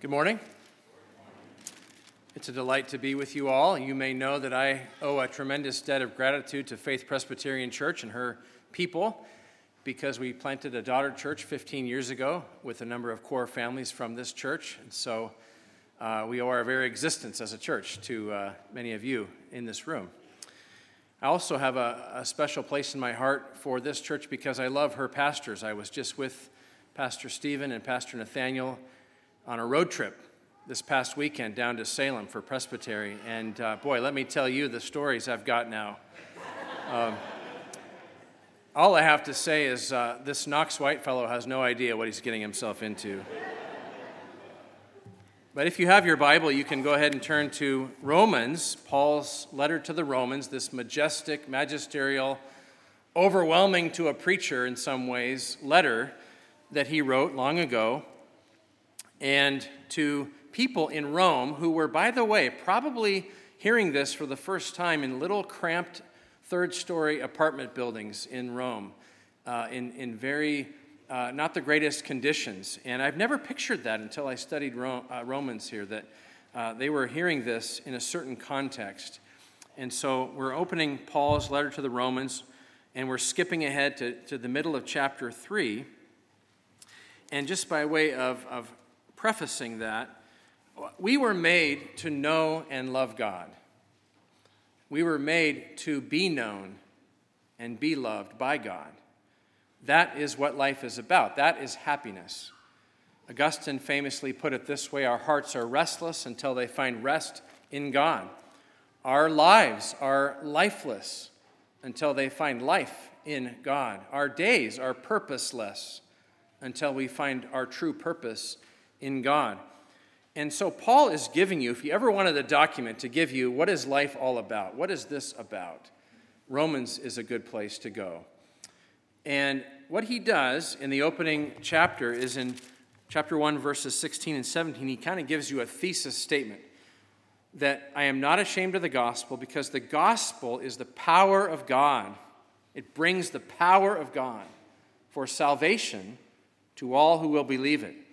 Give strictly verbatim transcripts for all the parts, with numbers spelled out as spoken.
Good morning. It's a delight to be with you all. You may know that I owe a tremendous debt of gratitude to Faith Presbyterian Church and her people because we planted a daughter church fifteen years ago with a number of core families from this church. And so uh, we owe our very existence as a church to uh, many of you in this room. I also have a, a special place in my heart for this church because I love her pastors. I was just with Pastor Stephen and Pastor Nathaniel on a road trip this past weekend down to Salem for Presbytery. And uh, boy, let me tell you the stories I've got now. Um, all I have to say is uh, this Knox White fellow has no idea what he's getting himself into. But if you have your Bible, you can go ahead and turn to Romans, Paul's letter to the Romans, this majestic, magisterial, overwhelming to a preacher in some ways, letter that he wrote long ago, and to people in Rome who were, by the way, probably hearing this for the first time in little cramped third-story apartment buildings in Rome, uh, in, in very, uh, not the greatest conditions. And I've never pictured that until I studied Ro- uh, Romans here, that uh, they were hearing this in a certain context. And so we're opening Paul's letter to the Romans, and we're skipping ahead to, to the middle of chapter three. And just by way of, of prefacing that, we were made to know and love God. We were made to be known and be loved by God. That is what life is about. That is happiness. Augustine famously put it this way: our hearts are restless until they find rest in God. Our lives are lifeless until they find life in God. Our days are purposeless until we find our true purpose in God. And so Paul is giving you, if you ever wanted a document to give you what is life all about, what is this about, Romans is a good place to go. And what he does in the opening chapter is in chapter one, verses sixteen and seventeen, he kind of gives you a thesis statement that I am not ashamed of the gospel because the gospel is the power of God. It brings the power of God for salvation to all who will believe it.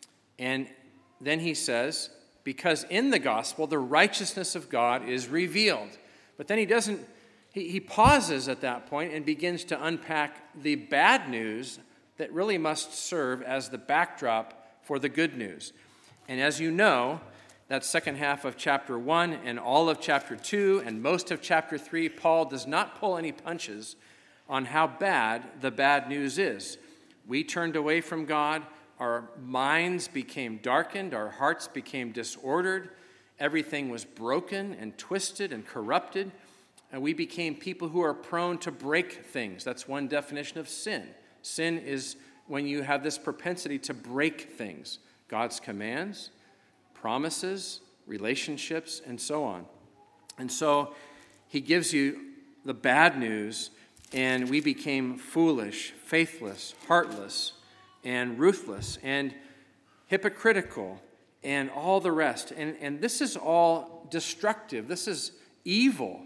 And then he says, because in the gospel, the righteousness of God is revealed. But then he doesn't, he, he pauses at that point and begins to unpack the bad news that really must serve as the backdrop for the good news. And as you know, that second half of chapter one and all of chapter two and most of chapter three, Paul does not pull any punches on how bad the bad news is. We turned away from God. Our minds became darkened. Our hearts became disordered. Everything was broken and twisted and corrupted. And we became people who are prone to break things. That's one definition of sin. Sin is when you have this propensity to break things. God's commands, promises, relationships, and so on. And so he gives you the bad news, and we became foolish, faithless, heartless, and ruthless, and hypocritical, and all the rest. And, and this is all destructive. This is evil.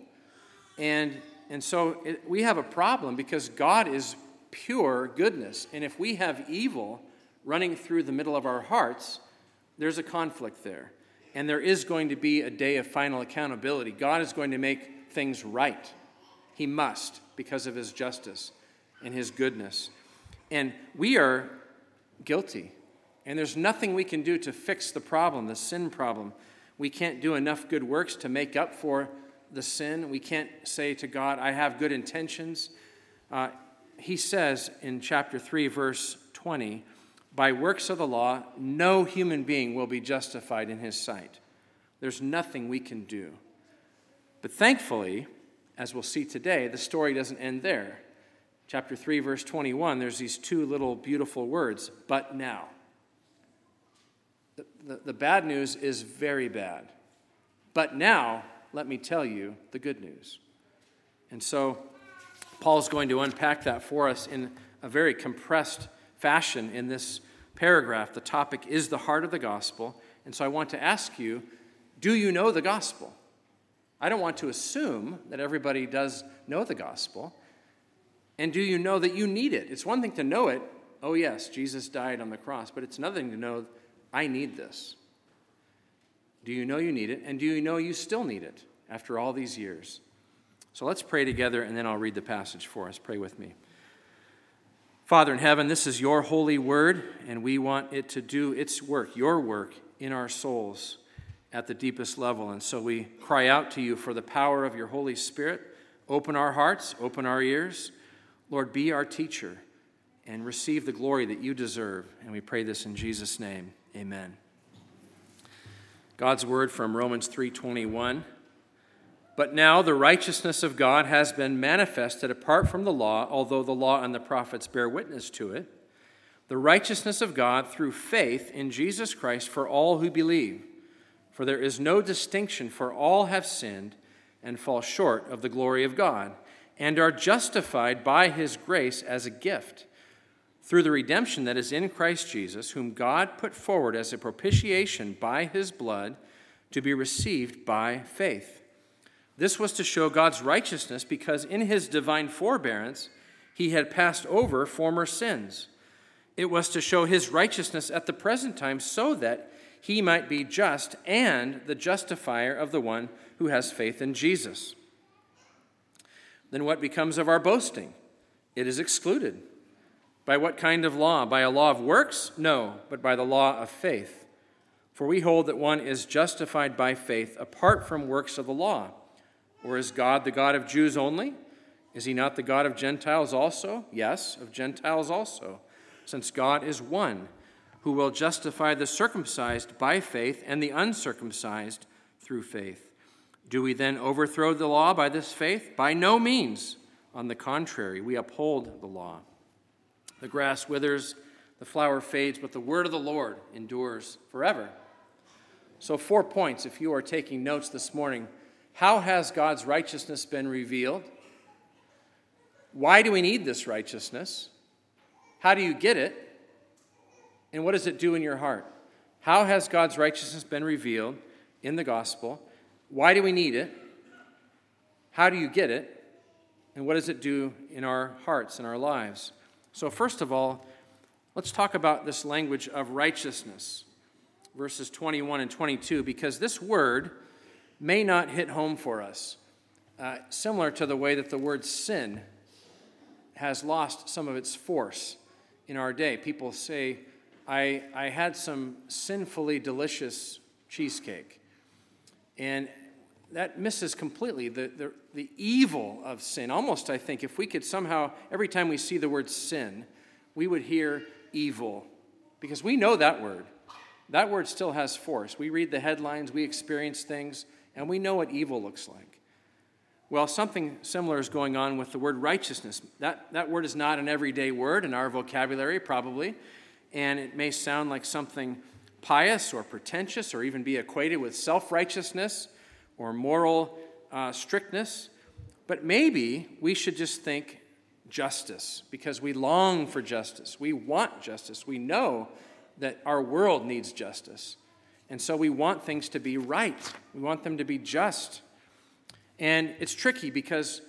And, and so it, we have a problem because God is pure goodness. And if we have evil running through the middle of our hearts, there's a conflict there. And there is going to be a day of final accountability. God is going to make things right. He must, because of his justice and his goodness. And we are guilty. And there's nothing we can do to fix the problem, the sin problem. We can't do enough good works to make up for the sin. We can't say to God, I have good intentions. Uh, he says in chapter three, verse twenty, by works of the law, no human being will be justified in his sight. There's nothing we can do. But thankfully, as we'll see today, the story doesn't end there. Chapter three, verse twenty-one, there's these two little beautiful words, but now. The, the, the bad news is very bad. But now, let me tell you the good news. And so, Paul's going to unpack that for us in a very compressed fashion in this paragraph. The topic is the heart of the gospel. And so I want to ask you, do you know the gospel? I don't want to assume that everybody does know the gospel. And do you know that you need it? It's one thing to know it. Oh, yes, Jesus died on the cross. But it's another thing to know, I need this. Do you know you need it? And do you know you still need it after all these years? So let's pray together, and then I'll read the passage for us. Pray with me. Father in heaven, this is your holy word, and we want it to do its work, your work, in our souls at the deepest level. And so we cry out to you for the power of your Holy Spirit. Open our hearts, open our ears. Lord, be our teacher and receive the glory that you deserve. And we pray this in Jesus' name. Amen. God's word from Romans three twenty-one. But now the righteousness of God has been manifested apart from the law, although the law and the prophets bear witness to it. The righteousness of God through faith in Jesus Christ for all who believe. For there is no distinction, for all have sinned and fall short of the glory of God, and are justified by his grace as a gift, through the redemption that is in Christ Jesus, whom God put forward as a propitiation by his blood to be received by faith. This was to show God's righteousness, because in his divine forbearance he had passed over former sins. It was to show his righteousness at the present time, so that he might be just and the justifier of the one who has faith in Jesus. Then what becomes of our boasting? It is excluded. By what kind of law? By a law of works? No, but by the law of faith. For we hold that one is justified by faith apart from works of the law. Or is God the God of Jews only? Is he not the God of Gentiles also? Yes, of Gentiles also, since God is one, who will justify the circumcised by faith and the uncircumcised through faith. Do we then overthrow the law by this faith? By no means. On the contrary, we uphold the law. The grass withers, the flower fades, but the word of the Lord endures forever. So four points, if you are taking notes this morning. How has God's righteousness been revealed? Why do we need this righteousness? How do you get it? And what does it do in your heart? How has God's righteousness been revealed in the gospel? Why do we need it? How do you get it? And what does it do in our hearts and our lives? So first of all, let's talk about this language of righteousness, verses twenty-one and twenty-two, because this word may not hit home for us, uh, similar to the way that the word sin has lost some of its force in our day. People say, I, I had some sinfully delicious cheesecake. And that misses completely the, the, the evil of sin. Almost, I think, if we could somehow, every time we see the word sin, we would hear evil. Because we know that word. That word still has force. We read the headlines, we experience things, and we know what evil looks like. Well, something similar is going on with the word righteousness. That, that word is not an everyday word in our vocabulary, probably, and it may sound like something pious or pretentious or even be equated with self-righteousness or moral uh, strictness. But maybe we should just think justice, because we long for justice. We want justice. We know that our world needs justice. And so we want things to be right. We want them to be just. And it's tricky because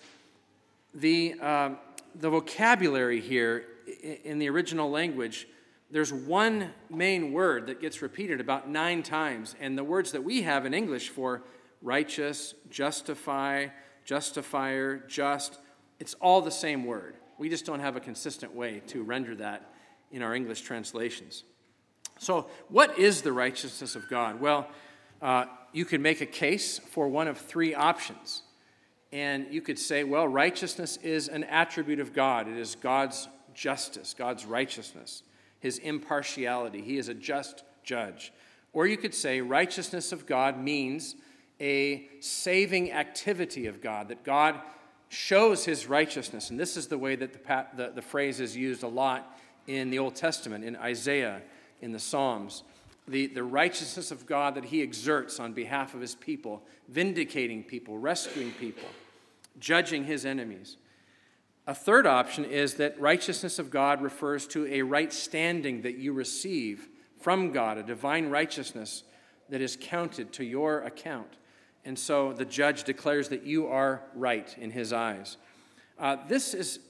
the, uh, the vocabulary here in the original language, there's one main word that gets repeated about nine times. And the words that we have in English for righteous, justify, justifier, just, it's all the same word. We just don't have a consistent way to render that in our English translations. So what is the righteousness of God? Well, uh, you could make a case for one of three options. And you could say, well, righteousness is an attribute of God. It is God's justice, God's righteousness, his impartiality. He is a just judge. Or you could say righteousness of God means a saving activity of God, that God shows his righteousness. And this is the way that the, the, the phrase is used a lot in the Old Testament, in Isaiah, in the Psalms, the, the righteousness of God that he exerts on behalf of his people, vindicating people, rescuing people, judging his enemies. A third option is that righteousness of God refers to a right standing that you receive from God, a divine righteousness that is counted to your account. And so the judge declares that you are right in his eyes. Uh, this is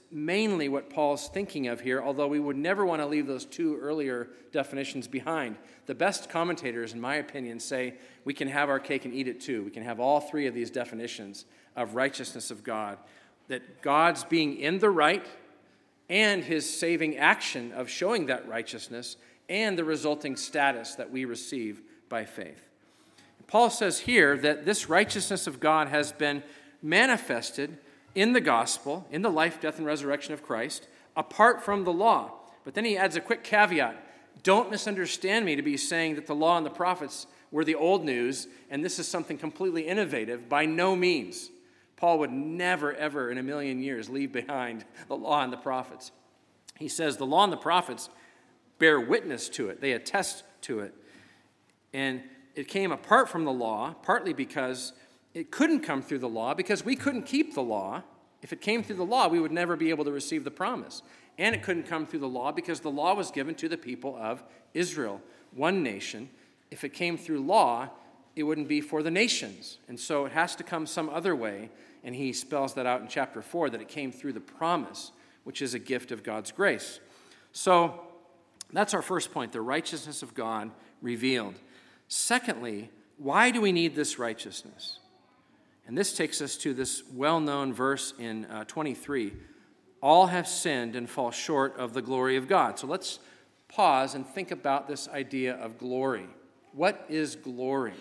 mainly what Paul's thinking of here, although we would never want to leave those two earlier definitions behind. The best commentators, in my opinion, say we can have our cake and eat it too. We can have all three of these definitions of righteousness of God, that God's being in the right and his saving action of showing that righteousness and the resulting status that we receive by faith. Paul says here that this righteousness of God has been manifested in the gospel, in the life, death, and resurrection of Christ, apart from the law. But then he adds a quick caveat. Don't misunderstand me to be saying that the law and the prophets were the old news, and this is something completely innovative. By no means. Paul would never, ever in a million years leave behind the law and the prophets. He says the law and the prophets bear witness to it. They attest to it. And it came apart from the law, partly because it couldn't come through the law, because we couldn't keep the law. If it came through the law, we would never be able to receive the promise. And it couldn't come through the law because the law was given to the people of Israel, one nation. If it came through law, it wouldn't be for the nations. And so it has to come some other way. And he spells that out in chapter four, that it came through the promise, which is a gift of God's grace. So that's our first point, the righteousness of God revealed. Secondly, why do we need this righteousness? And this takes us to this well-known verse in uh, twenty-three. All have sinned and fall short of the glory of God. So let's pause and think about this idea of glory. What is glory?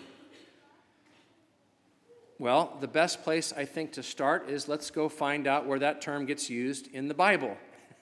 Well, the best place, I think, to start is let's go find out where that term gets used in the Bible,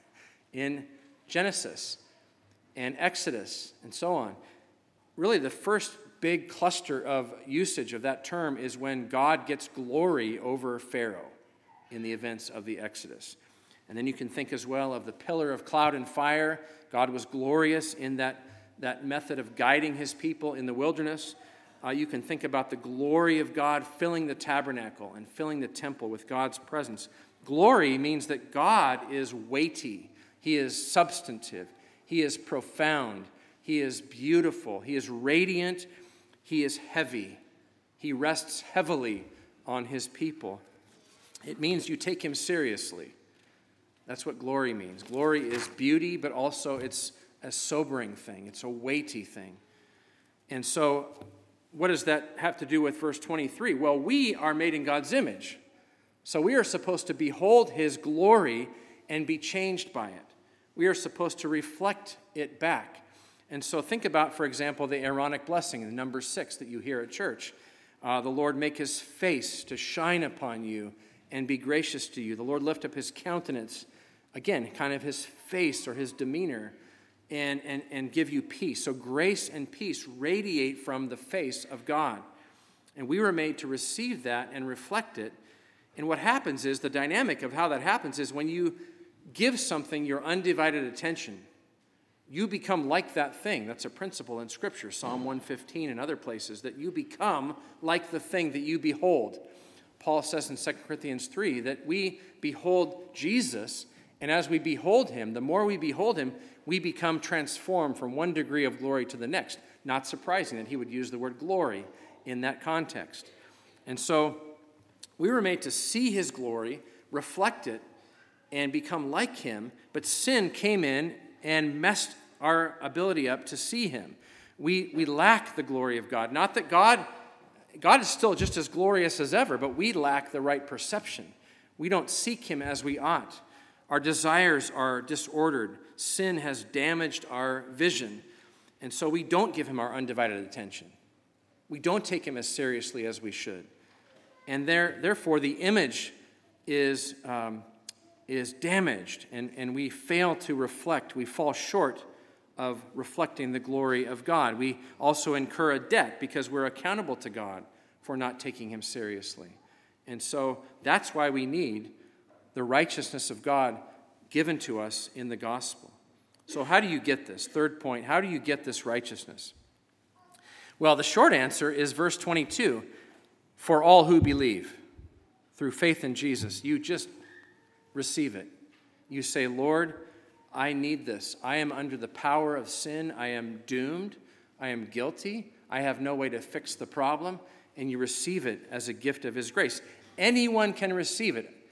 in Genesis and Exodus and so on. Really, the first big cluster of usage of that term is when God gets glory over Pharaoh in the events of the Exodus. And then you can think as well of the pillar of cloud and fire. God was glorious in that, that method of guiding his people in the wilderness. Uh, you can think about the glory of God filling the tabernacle and filling the temple with God's presence. Glory means that God is weighty. He is substantive. He is profound. He is beautiful. He is radiant. He is heavy. He rests heavily on his people. It means you take him seriously. That's what glory means. Glory is beauty, but also it's a sobering thing. It's a weighty thing. And so what does that have to do with verse twenty-three? Well, we are made in God's image. So we are supposed to behold his glory and be changed by it. We are supposed to reflect it back. And so think about, for example, the Aaronic blessing in number six that you hear at church. Uh, the Lord make his face to shine upon you and be gracious to you. The Lord lift up his countenance, again, kind of his face or his demeanor, and, and, and give you peace. So grace and peace radiate from the face of God. And we were made to receive that and reflect it. And what happens is, the dynamic of how that happens is when you give something your undivided attention, you become like that thing. That's a principle in Scripture, Psalm one fifteen and other places, that you become like the thing that you behold. Paul says in Second Corinthians three that we behold Jesus, and as we behold him, the more we behold him, we become transformed from one degree of glory to the next. Not surprising that he would use the word glory in that context. And so we were made to see his glory, reflect it, and become like him, but sin came in and messed our ability up to see him. We, we lack the glory of God. Not that God, God is still just as glorious as ever, but we lack the right perception. We don't seek him as we ought. Our desires are disordered. Sin has damaged our vision. And so we don't give him our undivided attention. We don't take him as seriously as we should. And there, therefore, the image is, um, is damaged, and, and we fail to reflect. We fall short of reflecting the glory of God. We also incur a debt because we're accountable to God for not taking him seriously. And so that's why we need the righteousness of God given to us in the gospel. So how do you get this? Third point, how do you get this righteousness? Well, the short answer is verse twenty-two. For all who believe, through faith in Jesus, you just receive it. You say, Lord, I need this. I am under the power of sin. I am doomed. I am guilty. I have no way to fix the problem. And you receive it as a gift of his grace. Anyone can receive it.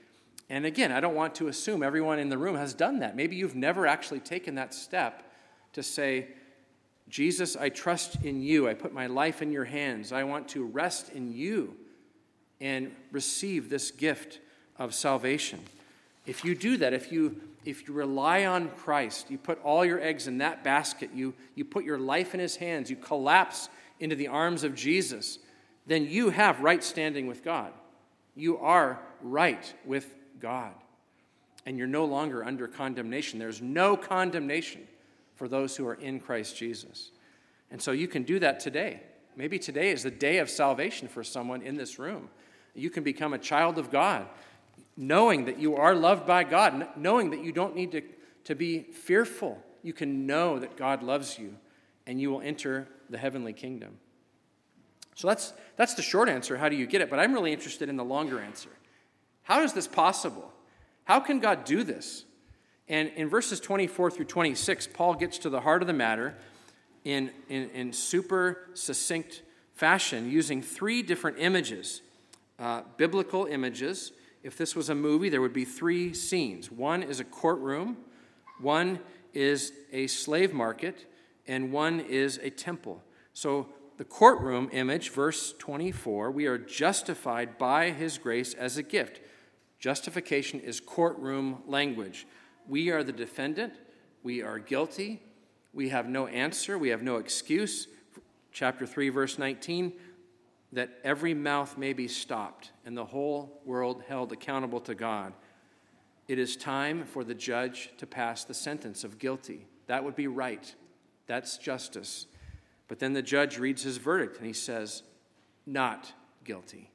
And again, I don't want to assume everyone in the room has done that. Maybe you've never actually taken that step to say, Jesus, I trust in you. I put my life in your hands. I want to rest in you and receive this gift of salvation. If you do that, if you if you rely on Christ, you put all your eggs in that basket, you, you put your life in his hands, you collapse into the arms of Jesus, then you have right standing with God. You are right with God. And you're no longer under condemnation. There's no condemnation for those who are in Christ Jesus. And so you can do that today. Maybe today is the day of salvation for someone in this room. You can become a child of God, knowing that you are loved by God, knowing that you don't need to, to be fearful. You can know that God loves you, and you will enter the heavenly kingdom. So that's, that's the short answer. How do you get it? But I'm really interested in the longer answer. How is this possible? How can God do this? And in verses twenty-four through twenty-six, Paul gets to the heart of the matter in, in, in super succinct fashion, using three different images, uh, biblical images. If this was a movie, there would be three scenes. One is a courtroom, one is a slave market, and one is a temple. So the courtroom image, verse twenty-four, we are justified by his grace as a gift. Justification is courtroom language. We are the defendant. We are guilty. We have no answer. We have no excuse. Chapter three, verse nineteen, that every mouth may be stopped and the whole world held accountable to God. It is time for the judge to pass the sentence of guilty. That would be right. That's justice. But then the judge reads his verdict and he says, not guilty.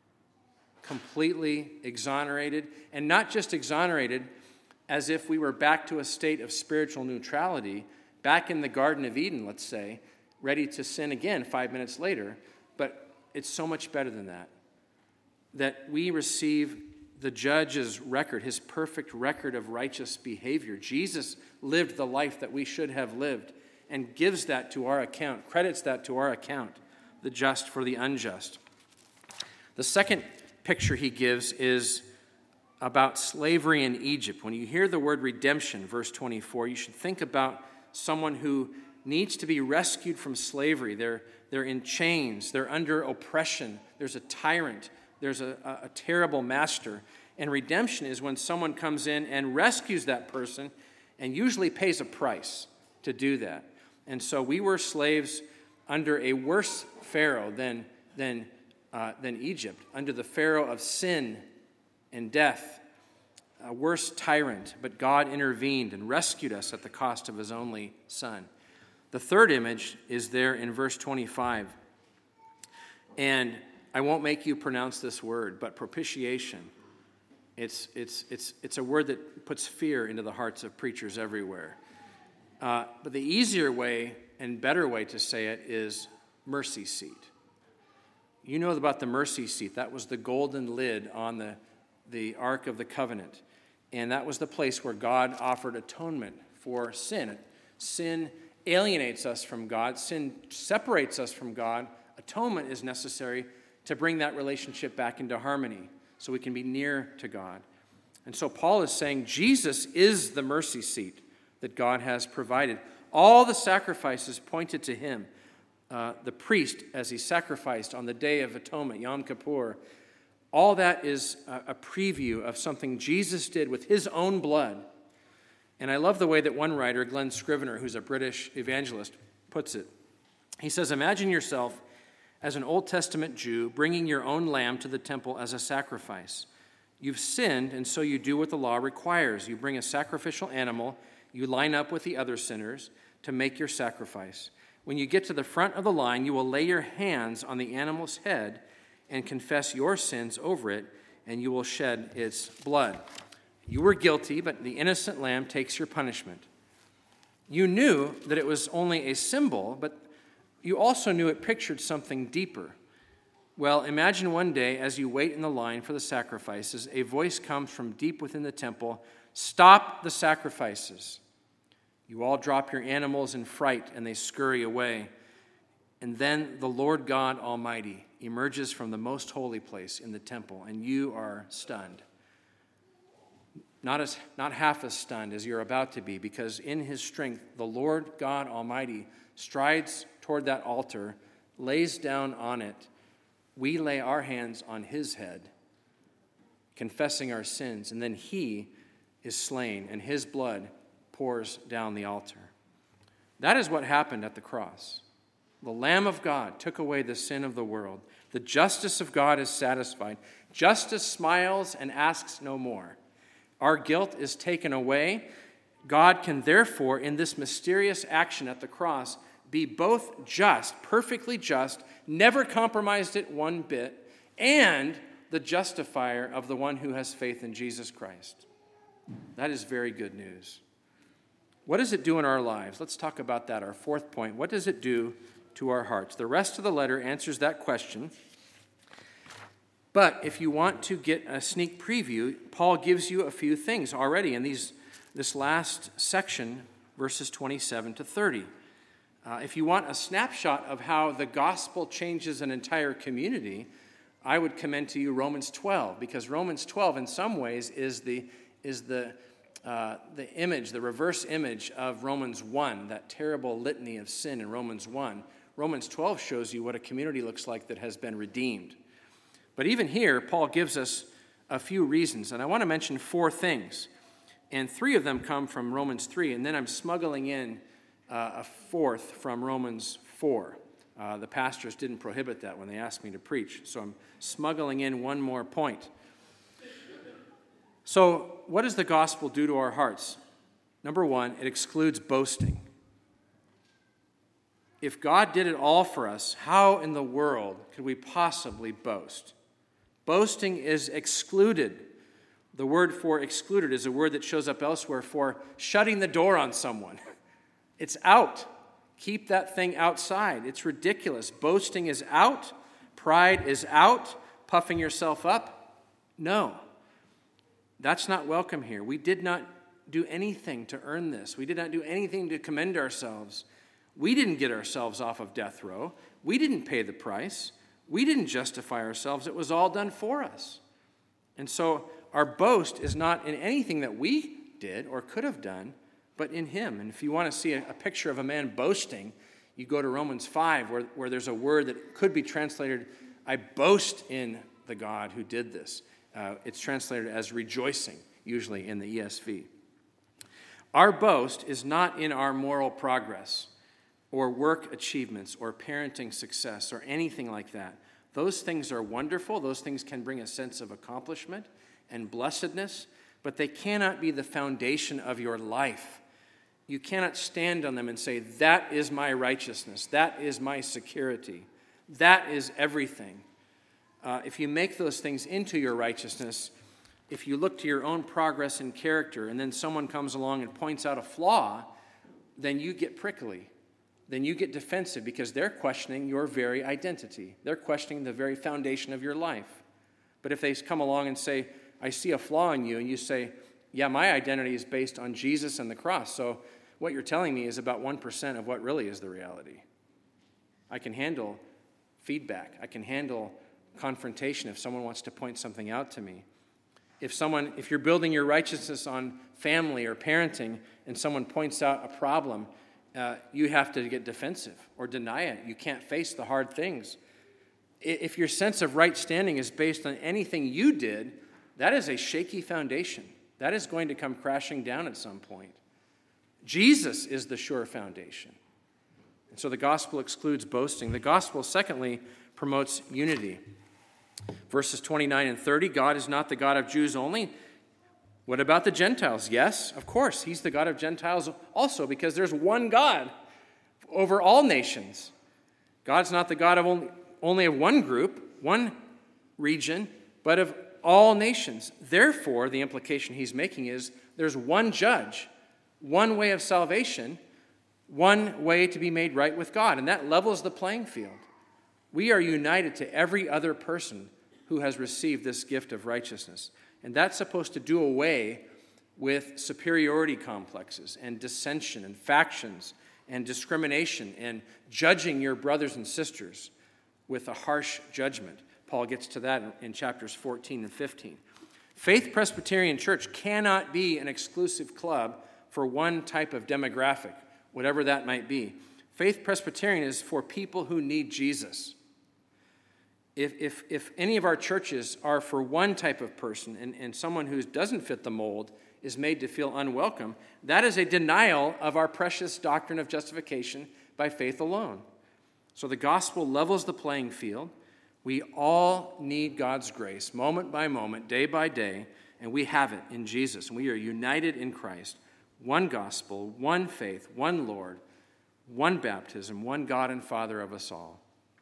Completely exonerated, and not just exonerated as if we were back to a state of spiritual neutrality, back in the Garden of Eden, let's say, ready to sin again five minutes later, but it's so much better than that. That we receive the judge's record, his perfect record of righteous behavior. Jesus lived the life that we should have lived and gives that to our account, credits that to our account, the just for the unjust. The second picture he gives is about slavery in Egypt. When you hear the word redemption, verse twenty-four, you should think about someone who needs to be rescued from slavery. They're, they're in chains. They're under oppression. There's a tyrant. There's a, a, a terrible master. And redemption is when someone comes in and rescues that person and usually pays a price to do that. And so we were slaves under a worse Pharaoh than, than, uh, than Egypt, under the Pharaoh of sin and death, a worse tyrant, but God intervened and rescued us at the cost of his only son. The third image is there in verse twenty-five. And I won't make you pronounce this word, but propitiation. It's, it's, it's, it's a word that puts fear into the hearts of preachers everywhere. Uh, but the easier way and better way to say it is mercy seat. You know about the mercy seat. That was the golden lid on the, the Ark of the Covenant. And that was the place where God offered atonement for sin. Sin alienates us from God. Sin separates us from God. Atonement is necessary to bring that relationship back into harmony so we can be near to God. And so Paul is saying Jesus is the mercy seat that God has provided. All the sacrifices pointed to him. Uh, the priest, as he sacrificed on the Day of Atonement, Yom Kippur, all that is a, a preview of something Jesus did with his own blood. And I love the way that one writer, Glenn Scrivener, who's a British evangelist, puts it. He says, imagine yourself as an Old Testament Jew bringing your own lamb to the temple as a sacrifice. You've sinned, and so you do what the law requires. You bring a sacrificial animal. You line up with the other sinners to make your sacrifice. When you get to the front of the line, you will lay your hands on the animal's head and confess your sins over it, and you will shed its blood. You were guilty, but the innocent lamb takes your punishment. You knew that it was only a symbol, but you also knew it pictured something deeper. Well, imagine one day as you wait in the line for the sacrifices, a voice comes from deep within the temple, "Stop the sacrifices." You all drop your animals in fright and they scurry away. And then the Lord God Almighty emerges from the most holy place in the temple, and you are stunned. not as not half as stunned as you're about to be, because in his strength, the Lord God Almighty strides toward that altar, lays down on it. We lay our hands on his head, confessing our sins, and then he is slain, and his blood pours down the altar. That is what happened at the cross. The Lamb of God took away the sin of the world. The justice of God is satisfied. Justice smiles and asks no more. Our guilt is taken away. God can therefore, in this mysterious action at the cross, be both just, perfectly just, never compromised it one bit, and the justifier of the one who has faith in Jesus Christ. That is very good news. What does it do in our lives? Let's talk about that, our fourth point. What does it do to our hearts? The rest of the letter answers that question. But if you want to get a sneak preview, Paul gives you a few things already in these this last section, verses twenty-seven to thirty. Uh, if you want a snapshot of how the gospel changes an entire community, I would commend to you Romans twelve, because Romans twelve in some ways is the is the uh, the image, the reverse image of Romans one, that terrible litany of sin in Romans one. Romans twelve shows you what a community looks like that has been redeemed. But even here, Paul gives us a few reasons, and I want to mention four things. And three of them come from Romans three, and then I'm smuggling in uh, a fourth from Romans four. Uh, the pastors didn't prohibit that when they asked me to preach, so I'm smuggling in one more point. So what does the gospel do to our hearts? Number one, it excludes boasting. If God did it all for us, how in the world could we possibly boast? Boasting is excluded. The word for excluded is a word that shows up elsewhere for shutting the door on someone. It's out. Keep that thing outside. It's ridiculous. Boasting is out. Pride is out. Puffing yourself up? No. That's not welcome here. We did not do anything to earn this. We did not do anything to commend ourselves. We didn't get ourselves off of death row. We didn't pay the price. We didn't justify ourselves. It was all done for us. And so our boast is not in anything that we did or could have done, but in him. And if you want to see a, a picture of a man boasting, you go to Romans five, where, where there's a word that could be translated, I boast in the God who did this. Uh, it's translated as rejoicing, usually in the E S V. Our boast is not in our moral progress or work achievements or parenting success or anything like that. Those things are wonderful. Those things can bring a sense of accomplishment and blessedness, but they cannot be the foundation of your life. You cannot stand on them and say, that is my righteousness. That is my security. That is everything. Uh, if you make those things into your righteousness, if you look to your own progress and character, and then someone comes along and points out a flaw, then you get prickly. Then you get defensive because they're questioning your very identity. They're questioning the very foundation of your life. But if they come along and say, I see a flaw in you, and you say, yeah, my identity is based on Jesus and the cross, so what you're telling me is about one percent of what really is the reality. I can handle feedback. I can handle confrontation if someone wants to point something out to me. If someone, if you're building your righteousness on family or parenting, and someone points out a problem, Uh, you have to get defensive or deny it. You can't face the hard things. If your sense of right standing is based on anything you did, that is a shaky foundation. That is going to come crashing down at some point. Jesus is the sure foundation. And so the gospel excludes boasting. The gospel, secondly, promotes unity. Verses twenty-nine and thirty, God is not the God of Jews only. What about the Gentiles? Yes, of course, he's the God of Gentiles also, because there's one God over all nations. God's not the God of only, only of one group, one region, but of all nations. Therefore, the implication he's making is there's one judge, one way of salvation, one way to be made right with God, and that levels the playing field. We are united to every other person who has received this gift of righteousness. And that's supposed to do away with superiority complexes and dissension and factions and discrimination and judging your brothers and sisters with a harsh judgment. Paul gets to that in chapters fourteen and fifteen. Faith Presbyterian Church cannot be an exclusive club for one type of demographic, whatever that might be. Faith Presbyterian is for people who need Jesus. If, if, if any of our churches are for one type of person and, and someone who doesn't fit the mold is made to feel unwelcome, that is a denial of our precious doctrine of justification by faith alone. So the gospel levels the playing field. We all need God's grace, moment by moment, day by day, and we have it in Jesus. And we are united in Christ. One gospel, one faith, one Lord, one baptism, one God and Father of us all.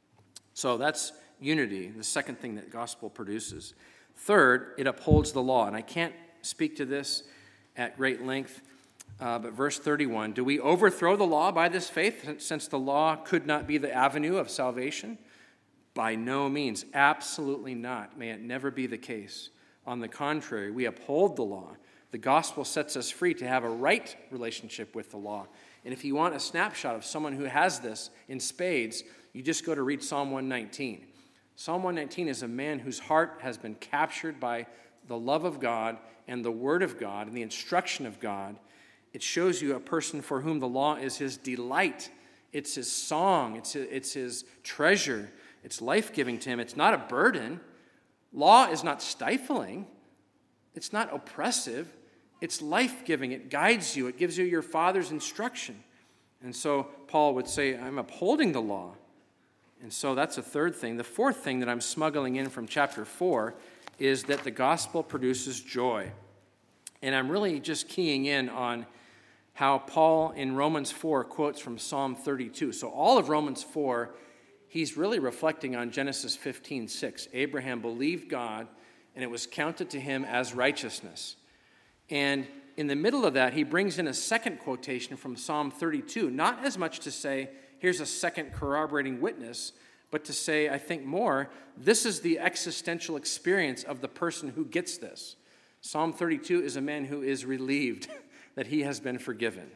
So that's unity, the second thing that gospel produces. Third, it upholds the law. And I can't speak to this at great length, uh, but verse thirty-one, do we overthrow the law by this faith, since the law could not be the avenue of salvation? By no means, absolutely not. May it never be the case. On the contrary, we uphold the law. The gospel sets us free to have a right relationship with the law. And if you want a snapshot of someone who has this in spades, you just go to read Psalm one nineteen. Psalm one nineteen is a man whose heart has been captured by the love of God and the word of God and the instruction of God. It shows you a person for whom the law is his delight. It's his song. It's his, it's his treasure. It's life-giving to him. It's not a burden. Law is not stifling. It's not oppressive. It's life-giving. It guides you. It gives you your Father's instruction. And so Paul would say, I'm upholding the law. And so that's a third thing. The fourth thing that I'm smuggling in from chapter four is that the gospel produces joy. And I'm really just keying in on how Paul in Romans four quotes from Psalm thirty-two. So all of Romans four, he's really reflecting on Genesis fifteen six. Abraham believed God, and it was counted to him as righteousness. And in the middle of that, he brings in a second quotation from Psalm thirty-two, not as much to say, here's a second corroborating witness, but to say, I think more, this is the existential experience of the person who gets this. Psalm thirty-two is a man who is relieved that he has been forgiven.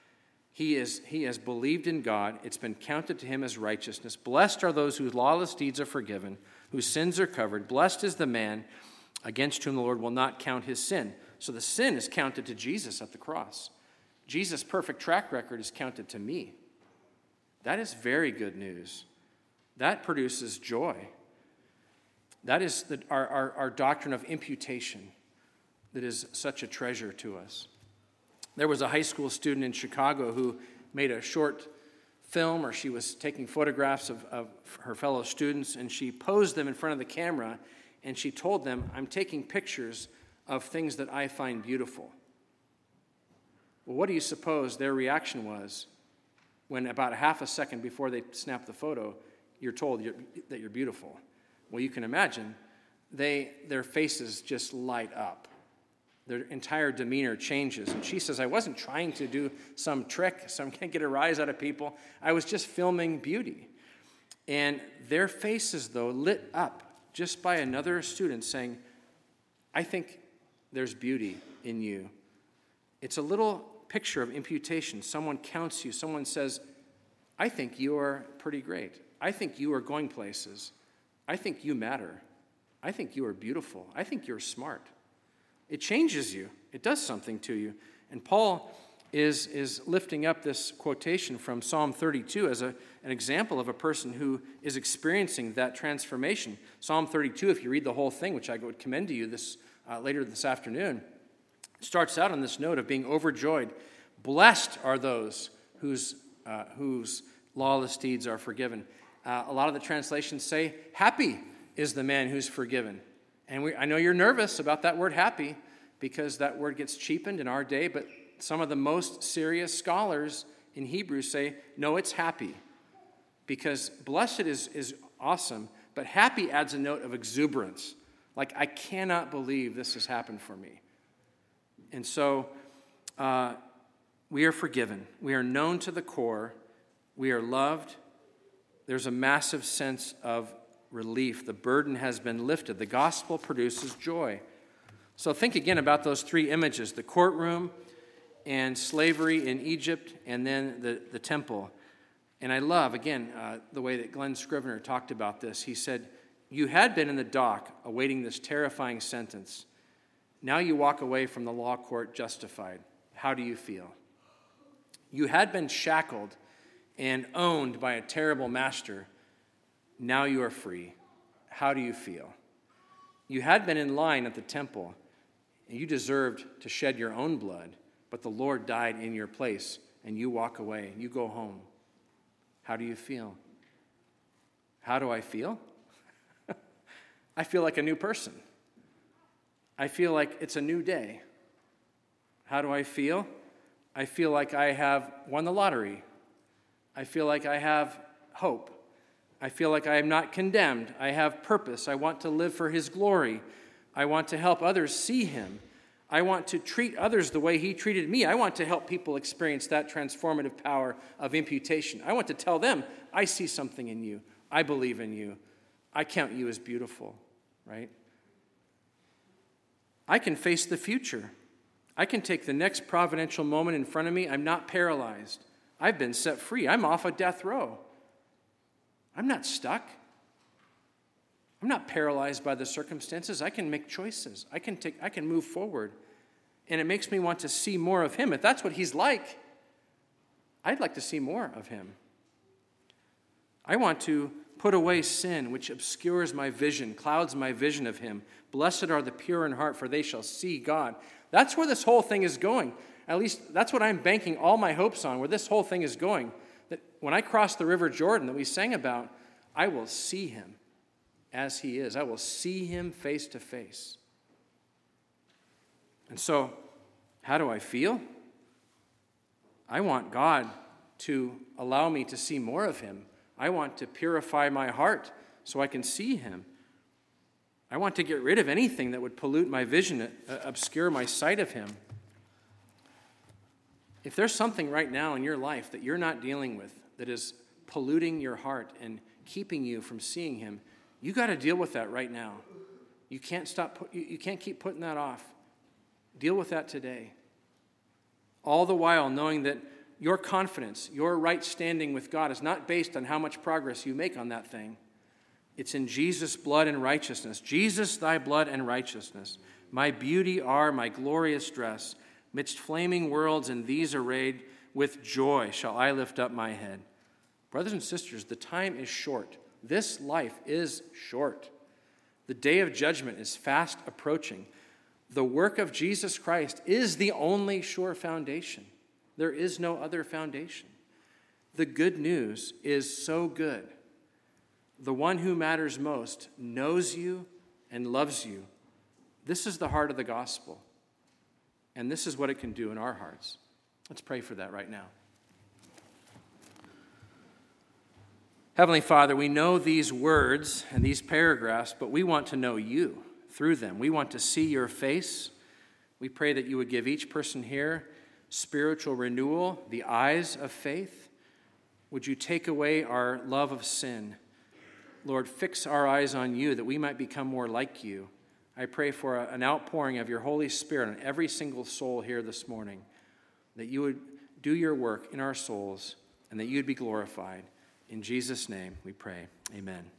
He is he has believed in God. It's been counted to him as righteousness. Blessed are those whose lawless deeds are forgiven, whose sins are covered. Blessed is the man against whom the Lord will not count his sin. So the sin is counted to Jesus at the cross. Jesus' perfect track record is counted to me. That is very good news. That produces joy. That is the, our, our, our doctrine of imputation that is such a treasure to us. There was a high school student in Chicago who made a short film, or she was taking photographs of, of her fellow students, and she posed them in front of the camera, and she told them, I'm taking pictures of things that I find beautiful. Well, what do you suppose their reaction was when about half a second before they snapped the photo, you're told you're, that you're beautiful? Well, you can imagine they their faces just light up. Their entire demeanor changes. And she says, I wasn't trying to do some trick, so I'm going to get a rise out of people. I was just filming beauty. And their faces, though, lit up just by another student saying, I think there's beauty in you. It's a little picture of imputation. Someone counts you. Someone says, I think you are pretty great. I think you are going places. I think you matter. I think you are beautiful. I think you're smart. It changes you. It does something to you. And Paul is, is lifting up this quotation from Psalm thirty-two as a, an example of a person who is experiencing that transformation. Psalm thirty-two, if you read the whole thing, which I would commend to you this uh, later this afternoon, starts out on this note of being overjoyed. Blessed are those whose, uh, whose lawless deeds are forgiven. Uh, a lot of the translations say, happy is the man who's forgiven. And we, I know you're nervous about that word happy because that word gets cheapened in our day, but some of the most serious scholars in Hebrew say, no, it's happy. Because blessed is, is awesome, but happy adds a note of exuberance. Like, I cannot believe this has happened for me. And so uh, we are forgiven. We are known to the core. We are loved. There's a massive sense of relief. The burden has been lifted. The gospel produces joy. So think again about those three images, the courtroom and slavery in Egypt, and then the, the temple. And I love, again, uh, the way that Glenn Scrivener talked about this. He said, you had been in the dock awaiting this terrifying sentence, Now you walk away from the law court justified. How do you feel? You had been shackled and owned by a terrible master. Now you are free. How do you feel? You had been in line at the temple, and you deserved to shed your own blood, but the Lord died in your place, and you walk away. You go home. How do you feel? How do I feel? I feel like a new person. I feel like it's a new day. How do I feel? I feel like I have won the lottery. I feel like I have hope. I feel like I am not condemned. I have purpose. I want to live for his glory. I want to help others see him. I want to treat others the way he treated me. I want to help people experience that transformative power of imputation. I want to tell them, I see something in you. I believe in you. I count you as beautiful, right? I can face the future. I can take the next providential moment in front of me. I'm not paralyzed. I've been set free. I'm off a death row. I'm not stuck. I'm not paralyzed by the circumstances. I can make choices. I can take, I can move forward. And it makes me want to see more of him. If that's what he's like, I'd like to see more of him. I want to put away sin, which obscures my vision, clouds my vision of him. Blessed are the pure in heart, for they shall see God. That's where this whole thing is going. At least that's what I'm banking all my hopes on, where this whole thing is going. That when I cross the River Jordan that we sang about, I will see him as he is. I will see him face to face. And so, how do I feel? I want God to allow me to see more of him. I want to purify my heart so I can see him. I want to get rid of anything that would pollute my vision, uh, obscure my sight of him. If there's something right now in your life that you're not dealing with that is polluting your heart and keeping you from seeing him, you got to deal with that right now. You can't stop. Put, you, you can't keep putting that off. Deal with that today. All the while knowing that your confidence, your right standing with God is not based on how much progress you make on that thing. It's in Jesus' blood and righteousness. Jesus, thy blood and righteousness. My beauty are my glorious dress. Midst flaming worlds in these arrayed, with joy shall I lift up my head. Brothers and sisters, the time is short. This life is short. The day of judgment is fast approaching. The work of Jesus Christ is the only sure foundation. There is no other foundation. The good news is so good. The one who matters most knows you and loves you. This is the heart of the gospel. And this is what it can do in our hearts. Let's pray for that right now. Heavenly Father, we know these words and these paragraphs, but we want to know you through them. We want to see your face. We pray that you would give each person here spiritual renewal, the eyes of faith. Would you take away our love of sin? Lord, fix our eyes on you that we might become more like you. I pray for a, an outpouring of your Holy Spirit on every single soul here this morning, that you would do your work in our souls and that you would be glorified. In Jesus' name we pray. Amen.